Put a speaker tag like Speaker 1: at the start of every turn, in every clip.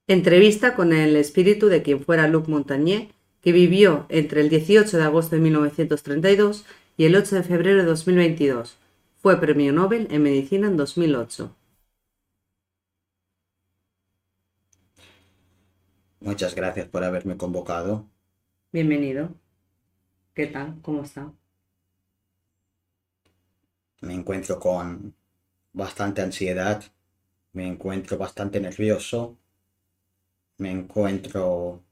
Speaker 1: Entrevista con el espíritu de quien fuera Luc Montagnier, que vivió entre el 18 de agosto de 1932 y el 8 de febrero de 2022. Fue premio Nobel en Medicina en 2008.
Speaker 2: Muchas gracias por haberme convocado.
Speaker 1: Bienvenido. ¿Qué tal? ¿Cómo está?
Speaker 2: Me encuentro con bastante ansiedad, me encuentro bastante nervioso, me encuentro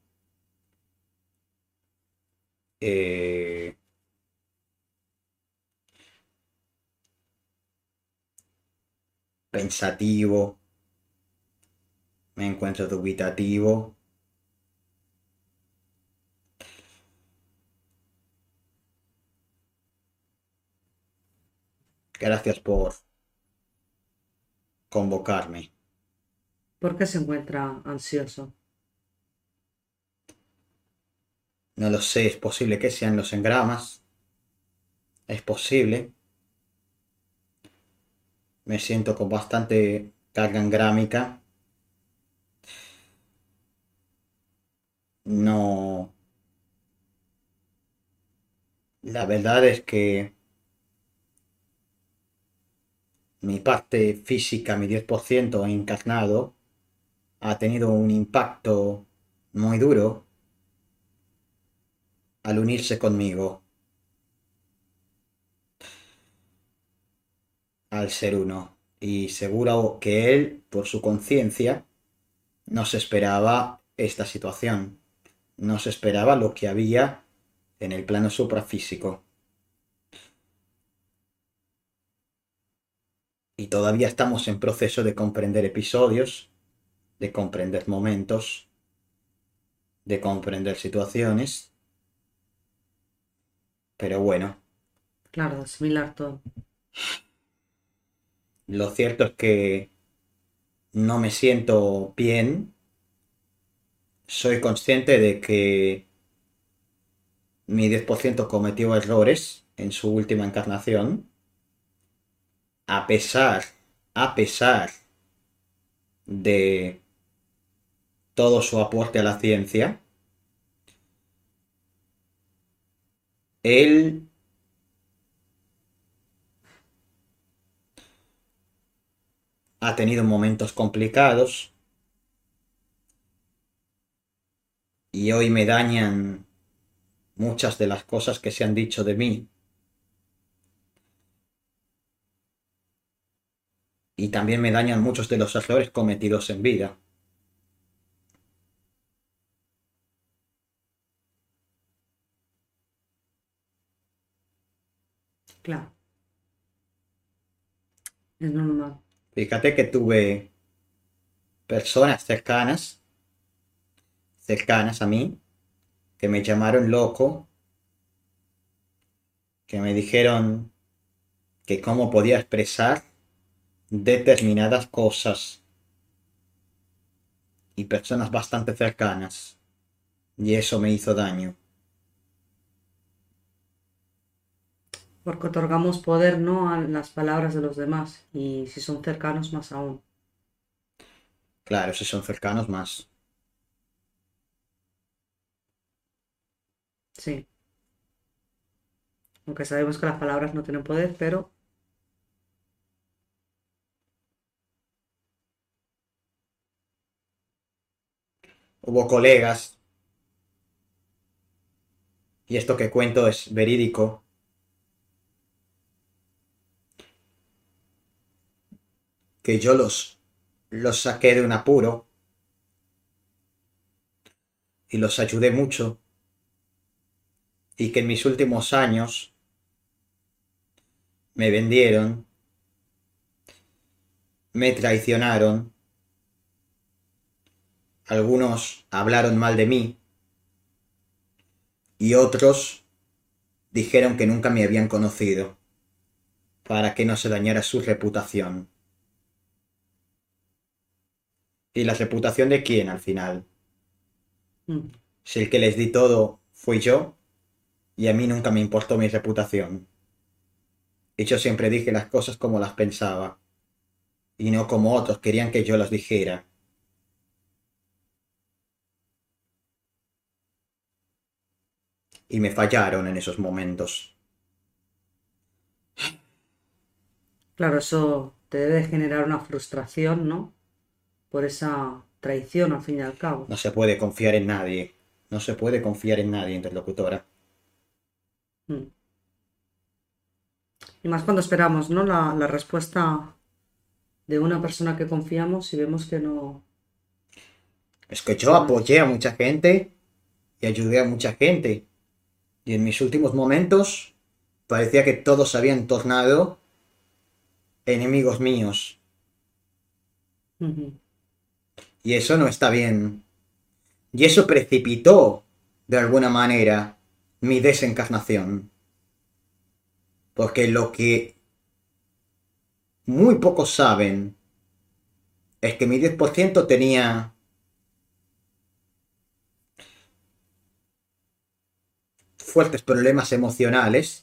Speaker 2: eh, pensativo, me encuentro dubitativo. Gracias por convocarme.
Speaker 1: ¿Por qué se encuentra ansioso?
Speaker 2: No lo sé, es posible que sean los engramas, es posible. Me siento con bastante carga engrámica. No, la verdad es que mi parte física, mi 10% encarnado, ha tenido un impacto muy duro al unirse conmigo, al ser uno. Y seguro que él, por su conciencia, no se esperaba esta situación. No se esperaba lo que había en el plano suprafísico. Y todavía estamos en proceso de comprender episodios, de comprender momentos, de comprender situaciones. Pero bueno,
Speaker 1: Claro, asimilar todo.
Speaker 2: lo cierto es que no me siento bien. Soy consciente de que mi 10% cometió errores en su última encarnación, a pesar, a pesar de todo su aporte a la ciencia. Él ha tenido momentos complicados y hoy me dañan muchas de las cosas que se han dicho de mí y también me dañan muchos de los errores cometidos en vida.
Speaker 1: Claro, es normal.
Speaker 2: Fíjate que tuve personas cercanas a mí, que me llamaron loco, que me dijeron que cómo podía expresar determinadas cosas y personas bastante cercanas. Y eso me hizo daño.
Speaker 1: Porque otorgamos poder, ¿no?, a las palabras de los demás. Y si son cercanos, más aún.
Speaker 2: Claro, si son cercanos más.
Speaker 1: Sí. Aunque sabemos que las palabras no tienen poder, pero
Speaker 2: Hubo colegas, y esto que cuento es verídico, que yo los saqué de un apuro y los ayudé mucho, y que en mis últimos años me vendieron, me traicionaron, algunos hablaron mal de mí y otros dijeron que nunca me habían conocido, para que no se dañara su reputación. ¿Y la reputación de quién al final?
Speaker 1: mm,
Speaker 2: Si el que les di todo fui yo, y a mí nunca me importó mi reputación. Y yo siempre dije las cosas como las pensaba, y no como otros querían que yo las dijera. y me fallaron en esos momentos.
Speaker 1: Claro, eso te debe de generar una frustración, ¿no? Por esa traición al fin y al cabo.
Speaker 2: No se puede confiar en nadie. No se puede confiar en nadie, interlocutora.
Speaker 1: Mm. Y más cuando esperamos, ¿no? La respuesta de una persona que confiamos y vemos
Speaker 2: Es que yo
Speaker 1: que no
Speaker 2: apoyé
Speaker 1: es.
Speaker 2: a mucha gente y ayudé a mucha gente. Y en mis últimos momentos parecía que todos se habían tornado enemigos míos.
Speaker 1: Ujú.
Speaker 2: Y eso no está bien. Y eso precipitó, de alguna manera, mi desencarnación. Porque lo que muy pocos saben es que mi 10% tenía fuertes problemas emocionales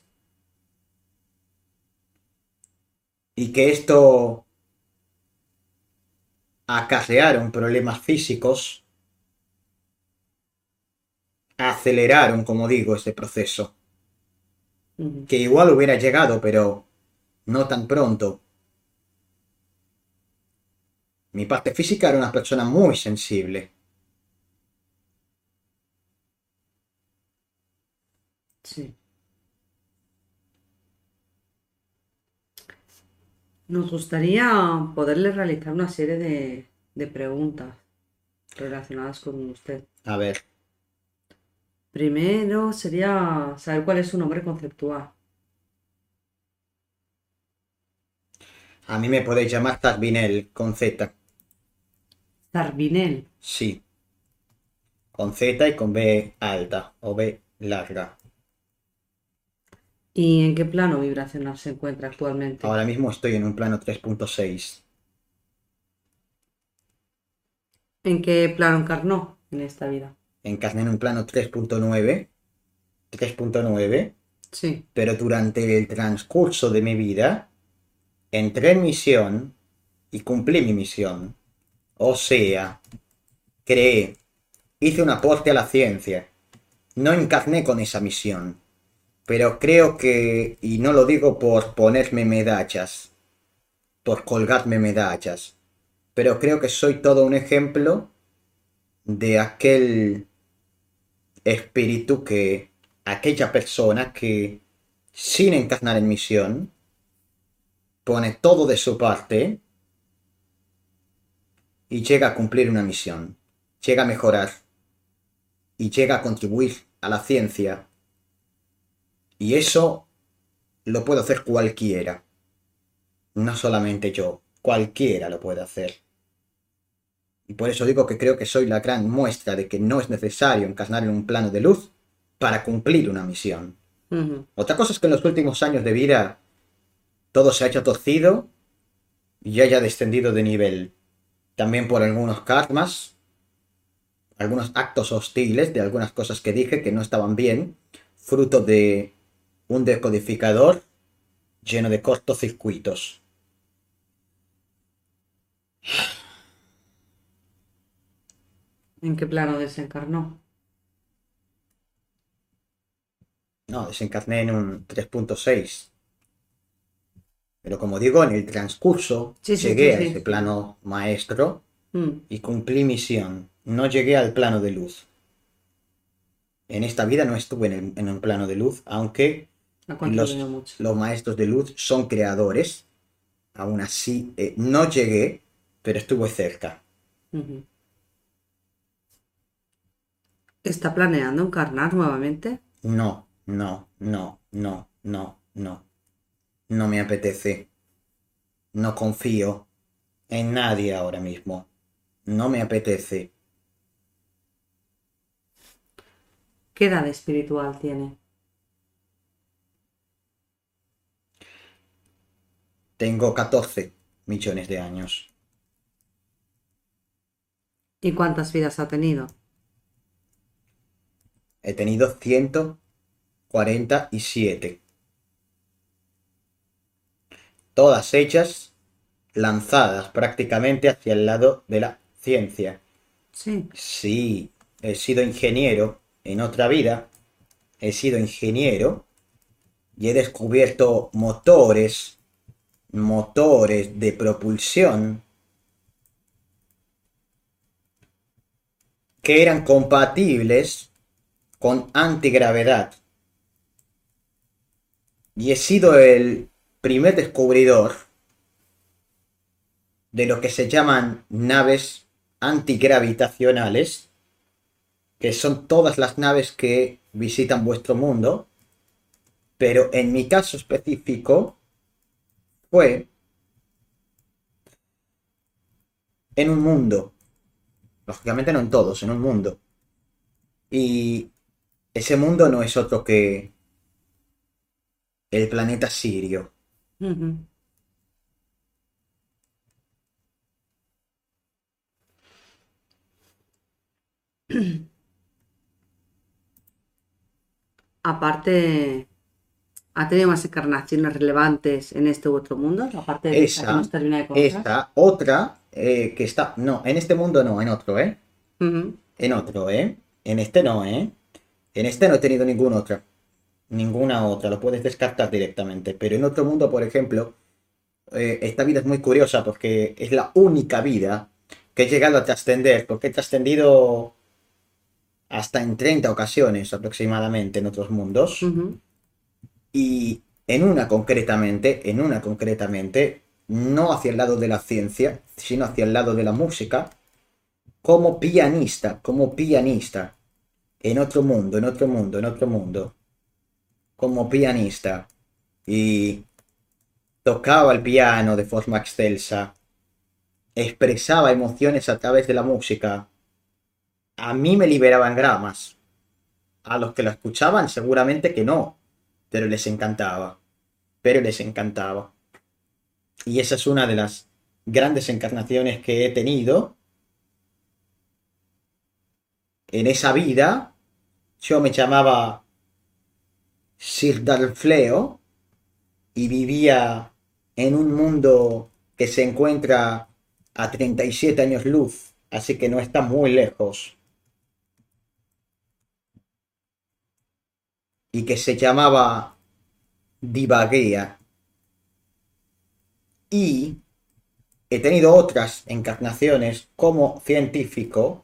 Speaker 2: y que esto acarrearon problemas físicos, aceleraron, como digo, ese proceso.
Speaker 1: Ujú.
Speaker 2: Que igual hubiera llegado, pero no tan pronto. Mi parte física era una persona muy sensible.
Speaker 1: Sí. Nos gustaría poderle realizar una serie de preguntas relacionadas con usted.
Speaker 2: A ver,
Speaker 1: Primero sería saber cuál es su nombre conceptual.
Speaker 2: a mí me podéis llamar Tarbinel, con Z.
Speaker 1: Tarbinel.
Speaker 2: Sí, con Z y con B alta o B larga.
Speaker 1: ¿Y en qué plano vibracional se encuentra actualmente?
Speaker 2: Ahora mismo estoy en un plano 3.6.
Speaker 1: ¿En qué plano encarnó en esta vida?
Speaker 2: Encarné en un plano 3.9. 3.9.
Speaker 1: Sí.
Speaker 2: Pero durante el transcurso de mi vida entré en misión y cumplí mi misión. O sea, creé, hice un aporte a la ciencia. No encarné con esa misión. Pero creo que, y no lo digo por ponerme medallas, por colgarme medallas, pero creo que soy todo un ejemplo de aquel espíritu que, aquella persona que, sin encarnar en misión, pone todo de su parte y llega a cumplir una misión, llega a mejorar y llega a contribuir a la ciencia. Y eso lo puede hacer cualquiera, no solamente yo, cualquiera lo puede hacer. Y por eso digo que creo que soy la gran muestra de que no es necesario encarnar en un plano de luz para cumplir una misión.
Speaker 1: Ujú.
Speaker 2: Otra cosa es que en los últimos años de vida todo se ha hecho torcido y haya descendido de nivel. También por algunos karmas, algunos actos hostiles de algunas cosas que dije que no estaban bien, fruto de un decodificador lleno de cortocircuitos.
Speaker 1: ¿En qué plano desencarnó?
Speaker 2: No, desencarné en un 3.6. Pero como digo, en el transcurso
Speaker 1: Sí, sí, sí,
Speaker 2: llegué a ese
Speaker 1: sí.
Speaker 2: plano maestro
Speaker 1: Mm.
Speaker 2: y cumplí misión. No llegué al plano de luz. En esta vida no estuve en un plano de luz, aunque
Speaker 1: Ha contribuido
Speaker 2: los,
Speaker 1: mucho.
Speaker 2: los maestros de luz son creadores. Aún así, no llegué, pero estuve cerca.
Speaker 1: Ujú. ¿Está planeando encarnar nuevamente?
Speaker 2: No, no, no, no, no, no. No me apetece. No confío en nadie ahora mismo. No me apetece.
Speaker 1: ¿Qué edad espiritual tiene?
Speaker 2: Tengo 14 millones de años.
Speaker 1: ¿Y cuántas vidas ha tenido?
Speaker 2: He tenido 147. Todas ellas lanzadas prácticamente hacia el lado de la ciencia.
Speaker 1: Sí.
Speaker 2: Sí, he sido ingeniero en otra vida he sido ingeniero y he descubierto motores de propulsión que eran compatibles con antigravedad. Y he sido el primer descubridor de lo que se llaman naves antigravitacionales, que son todas las naves que visitan vuestro mundo, pero en mi caso específico fue en un mundo, lógicamente no en todos, en un mundo. Y ese mundo no es otro que el planeta Sirio.
Speaker 1: Ujú. Aparte, ¿ha tenido más encarnaciones relevantes en este u otro mundo? Aparte de esta que nos
Speaker 2: Esa,
Speaker 1: termina de contar.
Speaker 2: esta, otra que está, no, en este mundo no, en otro, ¿eh?
Speaker 1: Ujú,
Speaker 2: En otro, ¿eh? En este no, ¿eh? En este no he tenido ninguna otra, lo puedes descartar directamente. Pero en otro mundo, por ejemplo, esta vida es muy curiosa porque es la única vida que he llegado a trascender, porque he trascendido hasta en 30 ocasiones aproximadamente en otros mundos.
Speaker 1: ujú,
Speaker 2: Y en una concretamente, no hacia el lado de la ciencia, sino hacia el lado de la música, como pianista, en otro mundo, en otro mundo, en otro mundo, como pianista. Y tocaba el piano de forma excelsa, expresaba emociones a través de la música. A mí me liberaban gramas. A los que lo escuchaban seguramente que no, pero les encantaba, pero les encantaba. Y esa es una de las grandes encarnaciones que he tenido en esa vida. Yo me llamaba Sir Dalfleo y vivía en un mundo que se encuentra a 37 años luz, así que no está muy lejos, y que se llamaba Divaguea. Y he tenido otras encarnaciones como científico.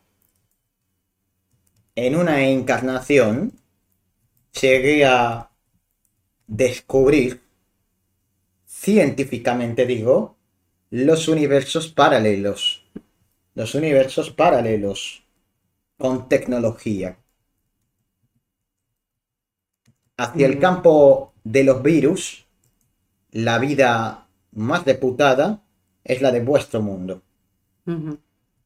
Speaker 2: En una encarnación llegué a descubrir, científicamente digo, los universos paralelos. Los universos paralelos con tecnología. Hacia
Speaker 1: muy
Speaker 2: el
Speaker 1: bien.
Speaker 2: campo de los virus, la vida más reputada es la de vuestro mundo.
Speaker 1: Ujú.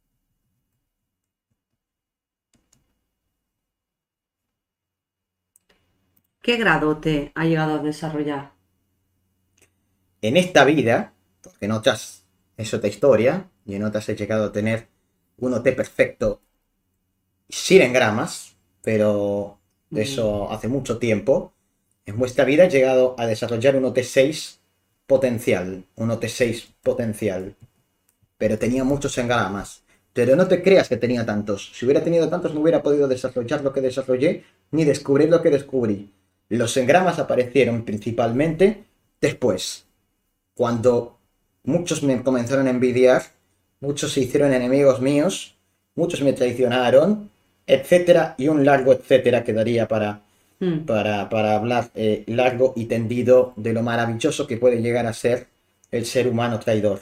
Speaker 1: ¿Qué grado te ha llegado a desarrollar?
Speaker 2: En esta vida, porque en otras es otra historia, y en otras he llegado a tener un OT perfecto sin engramas, pero
Speaker 1: Muy bien.
Speaker 2: eso hace mucho tiempo. En vuestra vida he llegado a desarrollar un OT6 potencial, un OT6 potencial, pero tenía muchos engramas. Pero no te creas que tenía tantos. Si hubiera tenido tantos no hubiera podido desarrollar lo que desarrollé, ni descubrir lo que descubrí. Los engramas aparecieron principalmente después, cuando muchos me comenzaron a envidiar, muchos se hicieron enemigos míos, muchos me traicionaron, etcétera, y un largo etcétera quedaría
Speaker 1: Mm,
Speaker 2: para hablar largo y tendido de lo maravilloso que puede llegar a ser el ser humano traidor.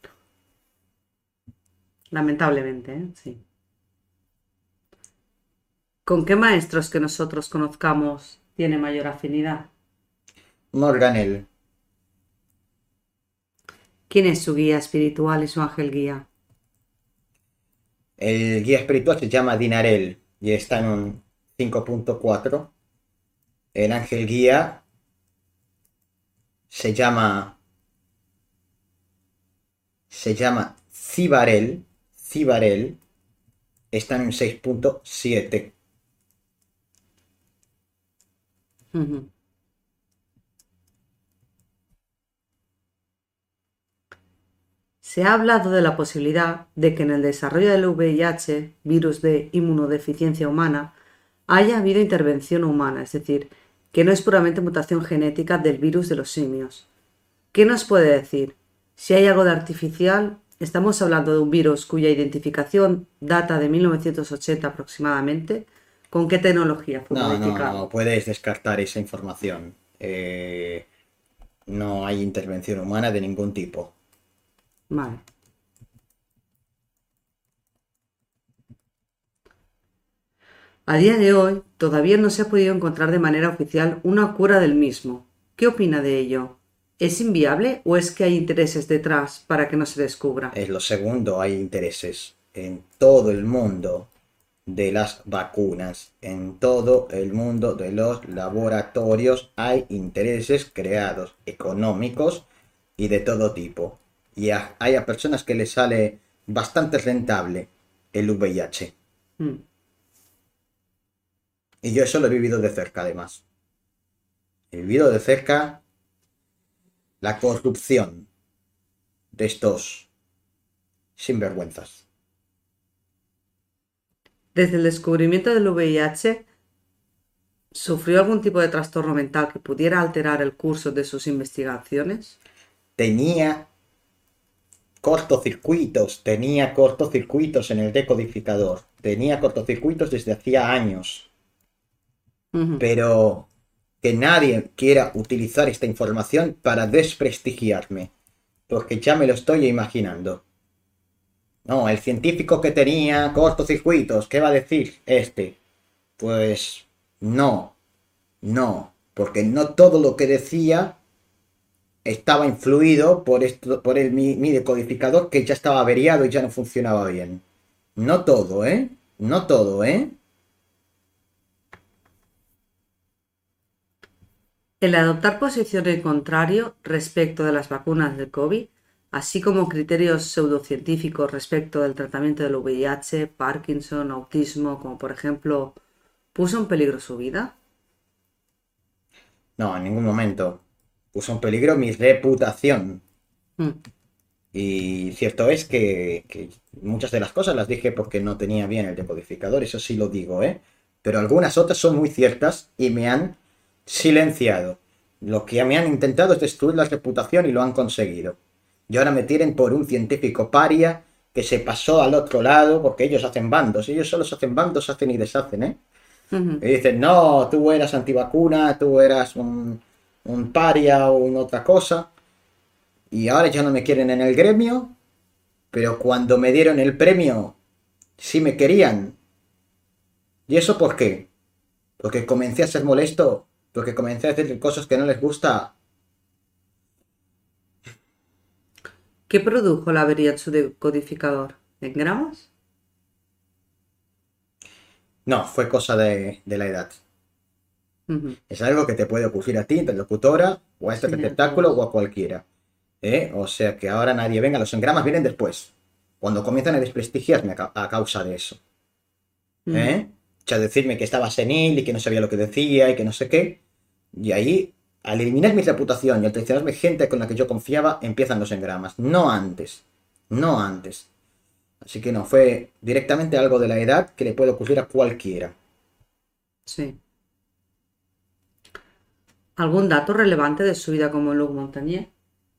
Speaker 1: lamentablemente, ¿eh? Sí. ¿Con qué maestros que nosotros conozcamos tiene mayor afinidad?
Speaker 2: Morganel,
Speaker 1: ¿Quién es su guía espiritual y su ángel guía?
Speaker 2: el guía espiritual se llama Dinarel y está en un 5.4. El ángel guía se llama Cibarel. Cibarel está en un 6.7.
Speaker 1: Ujú. Se ha hablado de la posibilidad de que en el desarrollo del VIH, virus de inmunodeficiencia humana, haya habido intervención humana, es decir, que no es puramente mutación genética del virus de los simios. ¿Qué nos puede decir? Si hay algo de artificial, estamos hablando de un virus cuya identificación data de 1980 aproximadamente. ¿Con qué tecnología fue
Speaker 2: No,
Speaker 1: modificado?
Speaker 2: puedes descartar esa información. No hay intervención humana de ningún tipo.
Speaker 1: Vale. A día de hoy, todavía no se ha podido encontrar de manera oficial una cura del mismo. ¿Qué opina de ello? ¿Es inviable o es que hay intereses detrás para que no se descubra?
Speaker 2: Es lo segundo, hay intereses en todo el mundo de las vacunas, en todo el mundo de los laboratorios hay intereses creados, económicos y de todo tipo. Y hay a personas que les sale bastante rentable el VIH.
Speaker 1: Mm.
Speaker 2: Y yo eso lo he vivido de cerca, además. He vivido de cerca la corrupción de estos sinvergüenzas.
Speaker 1: Desde el descubrimiento del VIH, ¿sufrió algún tipo de trastorno mental que pudiera alterar el curso de sus investigaciones?
Speaker 2: Tenía tenía cortocircuitos en el decodificador, tenía cortocircuitos desde hacía años,
Speaker 1: Ujú.
Speaker 2: pero que nadie quiera utilizar esta información para desprestigiarme, porque ya me lo estoy imaginando. No, el científico que tenía cortocircuitos, ¿qué va a decir este? Pues no, no, porque no todo lo que decía estaba influido por esto, por mi decodificador que ya estaba averiado y ya no funcionaba bien. No todo, ¿eh? No todo, ¿eh?
Speaker 1: El adoptar posición en contrario respecto de las vacunas del COVID, así como criterios pseudocientíficos respecto del tratamiento del VIH, Parkinson, autismo, como por ejemplo, ¿puso en peligro su vida?
Speaker 2: No, en ningún momento. Puso en peligro mi reputación.
Speaker 1: Mm.
Speaker 2: Y cierto es que muchas de las cosas las dije porque no tenía bien el decodificador, eso sí lo digo, ¿eh? Pero algunas otras son muy ciertas y me han silenciado. Lo que me han intentado es destruir la reputación y lo han conseguido. Y ahora me tienen por un científico paria que se pasó al otro lado porque ellos hacen bandos. Ellos solo hacen bandos, hacen y deshacen, ¿eh?
Speaker 1: Ujú.
Speaker 2: Y dicen, no, tú eras antivacuna, tú eras un paria o una otra cosa. Y ahora ya no me quieren en el gremio, pero cuando me dieron el premio, sí me querían. ¿Y eso por qué? Porque comencé a ser molesto, porque comencé a decir cosas que no les gusta.
Speaker 1: ¿Qué produjo la avería en su decodificador? ¿En gramos?
Speaker 2: No, fue cosa de la edad.
Speaker 1: Ujú.
Speaker 2: Es algo que te puede ocurrir a ti, interlocutora, o a este
Speaker 1: Sí, a
Speaker 2: receptáculo, o
Speaker 1: todos.
Speaker 2: a cualquiera. ¿Eh? O sea que ahora nadie venga, los engramas vienen después, cuando comienzan a desprestigiarme a causa de eso.
Speaker 1: Ujú.
Speaker 2: ¿Eh? O sea, decirme que estaba senil y que no sabía lo que decía y que no sé qué. Y ahí, al eliminar mi reputación y al traicionarme gente con la que yo confiaba, empiezan los engramas. No antes. No antes. Así que no, fue directamente algo de la edad que le puede ocurrir a cualquiera.
Speaker 1: Sí. ¿Algún dato relevante de su vida como Luc Montagnier?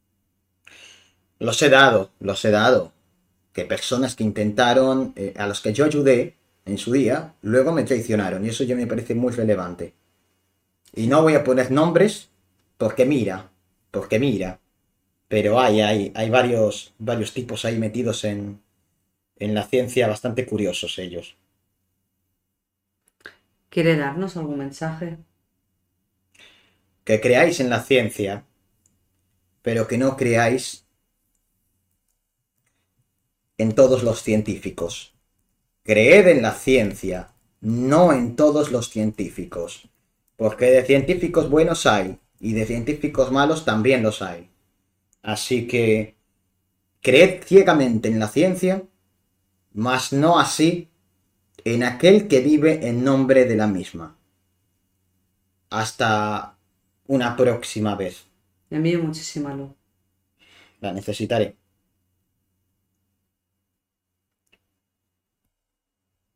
Speaker 2: Los he dado. Que personas que intentaron, a los que yo ayudé en su día, luego me traicionaron. Y eso ya me parece muy relevante. Y
Speaker 1: Sí.
Speaker 2: no voy a poner nombres porque mira. Pero hay varios tipos ahí metidos en la ciencia bastante curiosos ellos.
Speaker 1: ¿Quiere darnos algún mensaje?
Speaker 2: Que creáis en la ciencia, pero que no creáis en todos los científicos. Creed en la ciencia, no en todos los científicos. Porque de científicos buenos hay, y de científicos malos también los hay. Así que creed ciegamente en la ciencia, mas no así en aquel que vive en nombre de la misma. Hasta una próxima vez.
Speaker 1: Me envío muchísima luz.
Speaker 2: La necesitaré.